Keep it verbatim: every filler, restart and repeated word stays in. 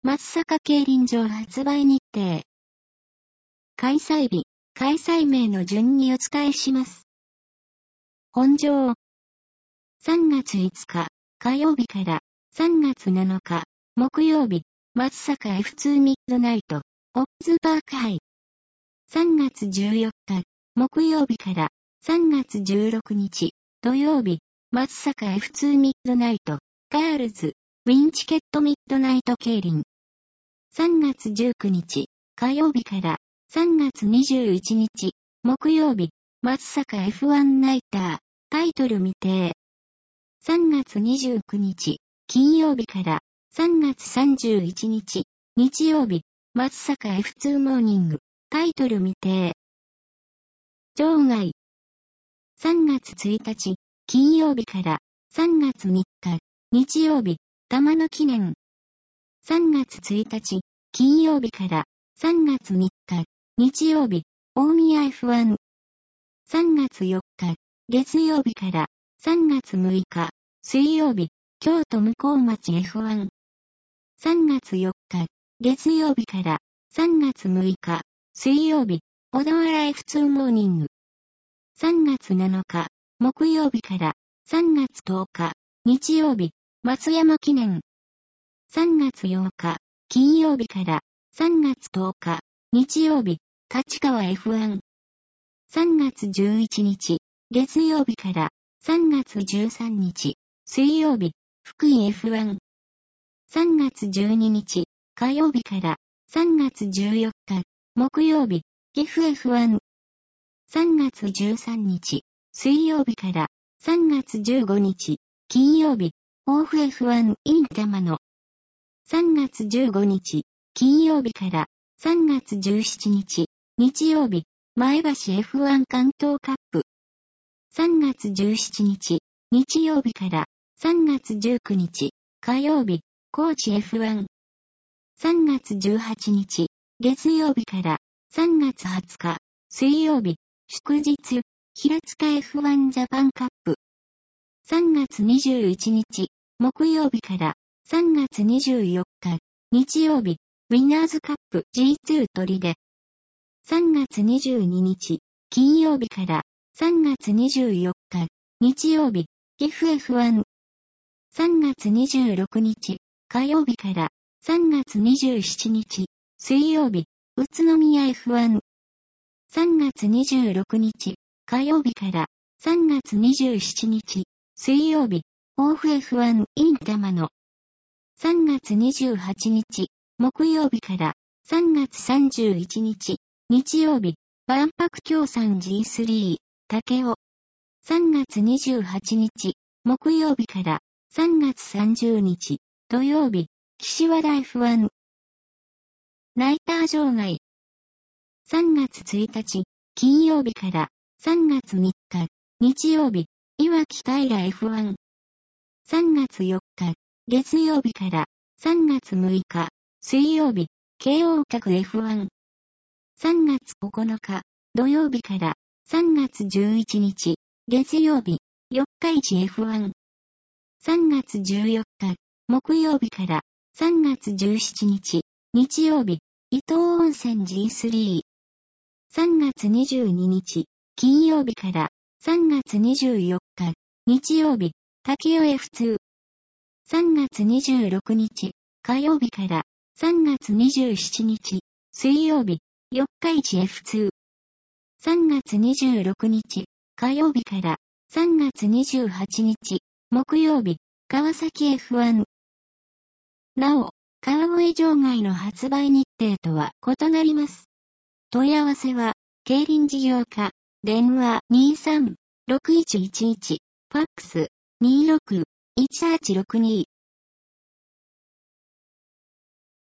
松阪競輪場発売日程。開催日、開催名の順にお伝えします。本場。さんがついつか、火曜日から、さんがつなのか、木曜日、松阪 エフツー ミッドナイト、オッズパーク杯。さんがつじゅうよっか、木曜日から、さんがつじゅうろくにち、土曜日、松阪 エフツー ミッドナイト、ガールズ、ウィンチケットミッドナイト競輪。さんがつじゅうくにち、火曜日から、さんがつにじゅういちにち、木曜日、松阪 エフワン ナイター、タイトル未定。さんがつにじゅうくにち、金曜日から、さんがつさんじゅういちにち、日曜日、松阪 エフツー モーニング、タイトル未定。場外。さんがつついたち、金曜日から、さんがつみっか、日曜日、玉野記念。さんがつついたち、金曜日から、さんがつみっか、日曜日、大宮 エフワン。さんがつよっか、月曜日から、さんがつむいか、水曜日、京都向町 エフワン。さんがつよっか、月曜日から、さんがつむいか、水曜日、小田原 エフツー モーニング。さんがつなのか、木曜日から、さんがつとおか、日曜日、松山記念。さんがつようか、金曜日から、さんがつとおか、日曜日、立川 エフワン。さんがつじゅういちにち、月曜日から、さんがつじゅうさんにち、水曜日、福井 エフワン。さんがつじゅうににち、火曜日から、さんがつじゅうよっか、木曜日、岐阜 エフワン。さんがつじゅうさんにち、水曜日から、さんがつじゅうごにち、金曜日、甲府 エフワン イン玉野。さんがつじゅうごにち、金曜日から、さんがつじゅうしちにち、日曜日、前橋 エフワン 関東カップ。さんがつじゅうしちにち、日曜日から、さんがつじゅうくにち、火曜日、高知 エフワン。さんがつじゅうはちにち、月曜日から、さんがつはつか、水曜日、祝日、平塚 エフワン ジャパンカップ。さんがつにじゅういちにち、木曜日から、さんがつにじゅうよっか、日曜日、ウィナーズカップ ジーツー 取手。さんがつにじゅうににち、金曜日から、さんがつにじゅうよっか、日曜日、岐阜 エフワン。さんがつにじゅうろくにち、火曜日から、さんがつにじゅうしちにち、水曜日、宇都宮 エフワン。さんがつにじゅうろくにち、火曜日から、さんがつにじゅうしちにち、水曜日、甲府 エフワン イン玉野。さんがつにじゅうはちにち、木曜日から、さんがつさんじゅういちにち、日曜日、万博協賛 ジースリー、武雄。さんがつにじゅうはちにち、木曜日から、さんがつさんじゅうにち、土曜日、岸和田 エフワン。ナイター場外。さんがつついたち、金曜日から、さんがつみっか、日曜日、いわき平 エフワン。さんがつよっか、月曜日から、さんがつむいか、水曜日、京王閣 エフワン。さんがつここのか、土曜日から、さんがつじゅういちにち、月曜日、四日市 エフワン。さんがつじゅうよっか、木曜日から、さんがつじゅうしちにち、日曜日、伊東温泉 ジースリー。さんがつにじゅうににち、金曜日から、さんがつにじゅうよっか、日曜日、武雄 エフツー。さんがつにじゅうろくにち、火曜日から、さんがつにじゅうしちにち、水曜日、四日市 エフツー。さんがつにじゅうろくにち、火曜日から、さんがつにじゅうはちにち、木曜日、川崎 エフワン。なお、川越場外の発売日程とは異なります。問い合わせは、競輪事業課、電話 にさんろくいちいちいち、ファックス にろくいちはちろくに。